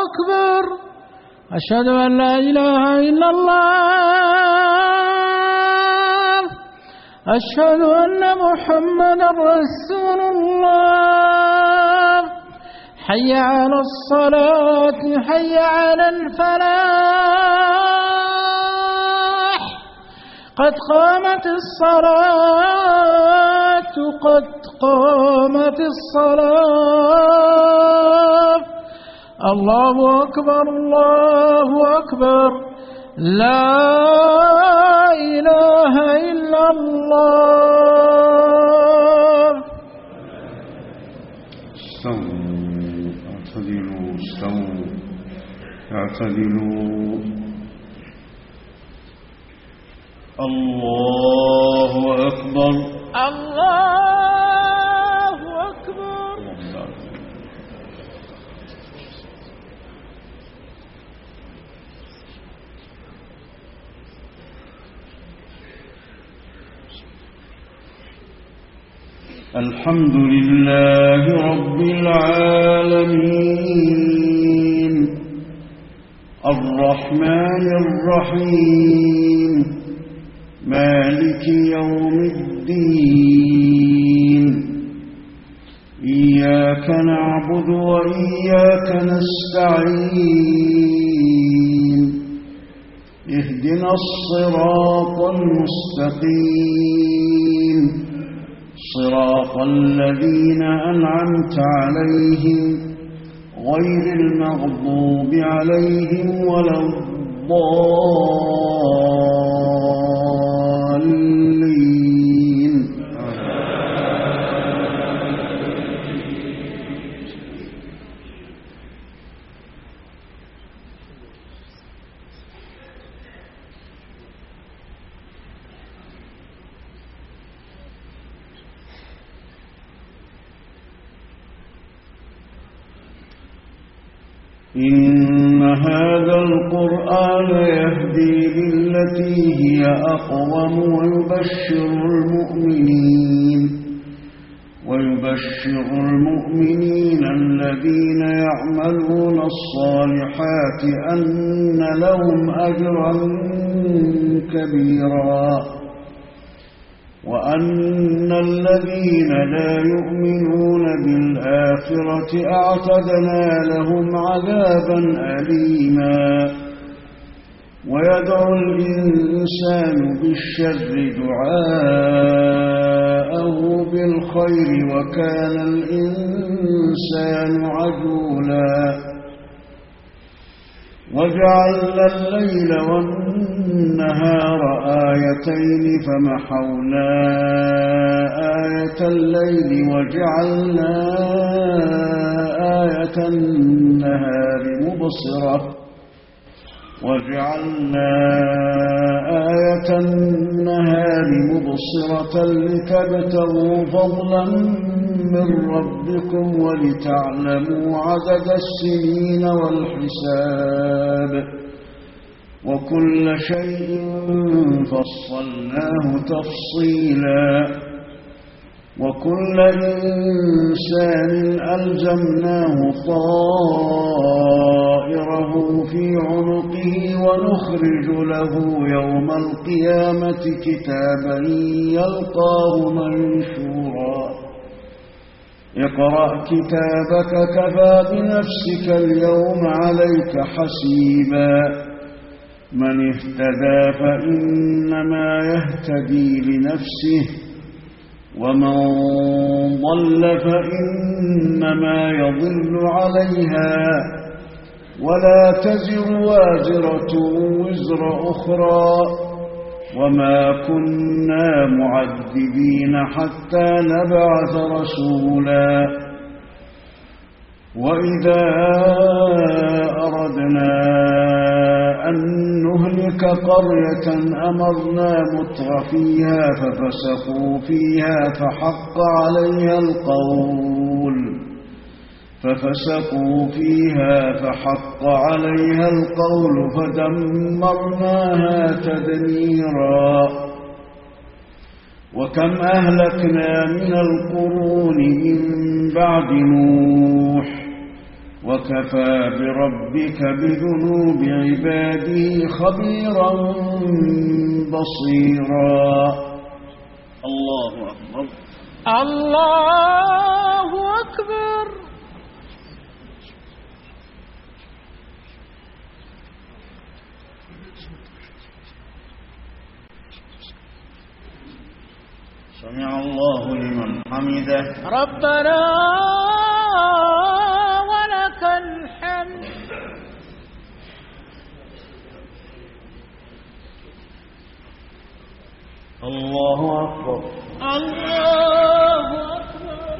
أكبر. أشهد أن لا إله إلا الله. أشهد أن محمدا رسول الله. حي على الصلاة، حي على الفلاح. قد قامت الصلاة، قد قامت الصلاة. الله أكبر، الله أكبر. لا إله إلا الله. استووا، اعتدلوا، استووا، اعتدلوا. الله أكبر، الله أكبر. الحمد لله رب العالمين، الرحمن الرحيم، مالك يوم الدين. إياك نعبد وإياك نستعين. اهدنا الصراط المستقيم، صراط الذين أنعمت عليهم غير المغضوب عليهم ولا الضالين. إن هذا القرآن يهدي للتي هي أقوم ويبشر المؤمنين الذين يعملون الصالحات أن لهم أجرا كبيرا، وأن الذين لا يؤمنون بالآخرة أعتدنا لهم عذابا أليما. ويدعو الإنسان بالشر دعاءه بالخير، وكان الإنسان عجولا. وجعلنا الليل والنهار آيتين، فمحونا آية الليل وجعلنا آية النهار مبصرة، لتبتغوا فضلا من ربكم ولتعلموا عدد السنين والحساب، وكل شيء فصلناه تفصيلا. وكل إنسان ألزمناه طائره في عنقه، ونخرج له يوم القيامة كتابا يلقاه منشورا. اقرأ كتابك كفى بنفسك اليوم عليك حسيبا. من اهتدى فإنما يهتدي لنفسه، ومن ضل فإنما يضل عليها، ولا تزر وازرة وزر أخرى، وما كنا معذبين حتى نبعث رسولا. وإذا أردنا أن نهلك قرية أمرنا مترفيها ففسقوا فيها فحق عليها القول فدمرناها تدميرا. وكم أهلكنا من القرون من بعد نوح وكفى بربك بذنوب عباده خبيرا بصيرا. الله أكبر. الله أكبر. سمع الله لمن حمده. ربنا ولك الحمد. الله أكبر. الله أكبر.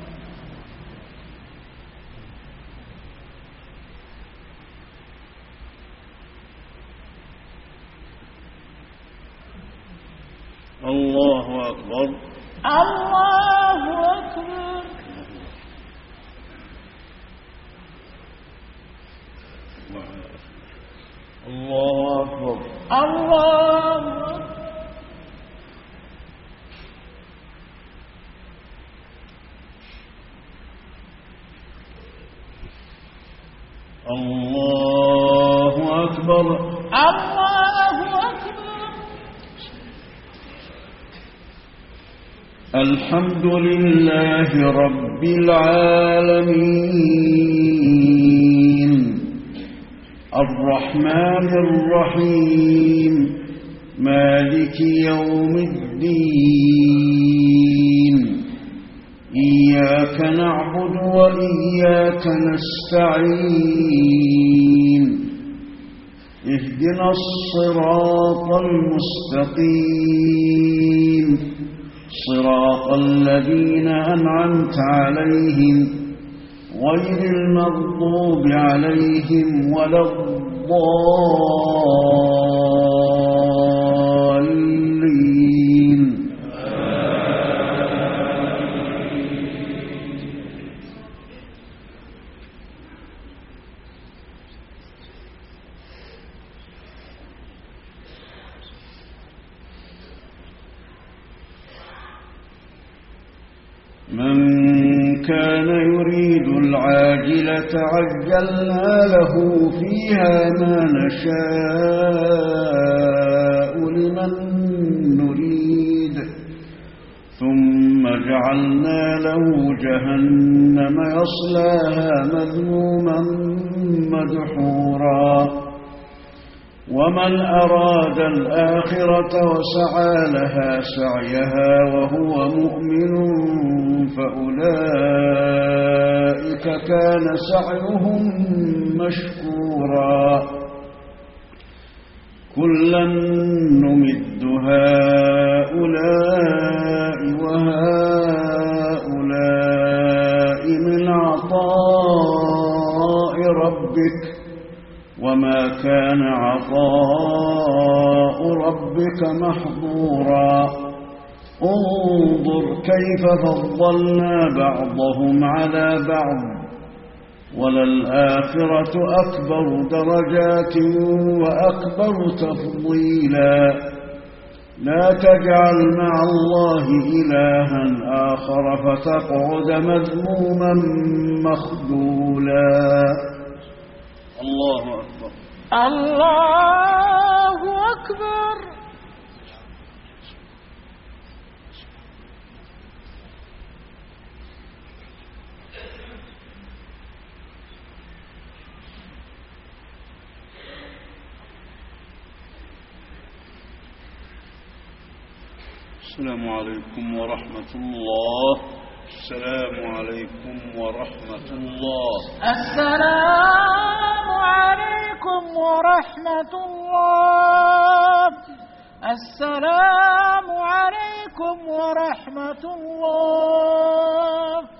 الله أكبر. الله أكبر. الله أكبر. الله أكبر. الله أكبر. الله أكبر. الحمد لله رب العالمين الرحمن الرحيم مالك يوم الدين إياك نعبد وإياك نستعين اهدنا الصراط المستقيم صراط الذين أنعمت عليهم غير المغضوب عليهم ولا الضالين. من كان يريد العاجلة عجلنا له فيها ما نشاء لمن نريد ثم جعلنا له جهنم يصلاها مذموما مدحورا. ومن أراد الآخرة وسعى لها سعيها وهو مؤمن فأولئك كان سعيهم مشكورا. كلا نمد هؤلاء وهؤلاء من عطاء ربك وما كان عطاء ربك محظورا. انظر كيف فضلنا بعضهم على بعض وللآخرة أكبر درجات وأكبر تفضيلا. لا تجعل مع الله إلها آخر فتقعد مذموما مخذولا. الله أكبر. الله أكبر. السلام عليكم ورحمة الله. السلام عليكم ورحمة الله. السلام عليكم ورحمة الله. السلام عليكم ورحمة الله.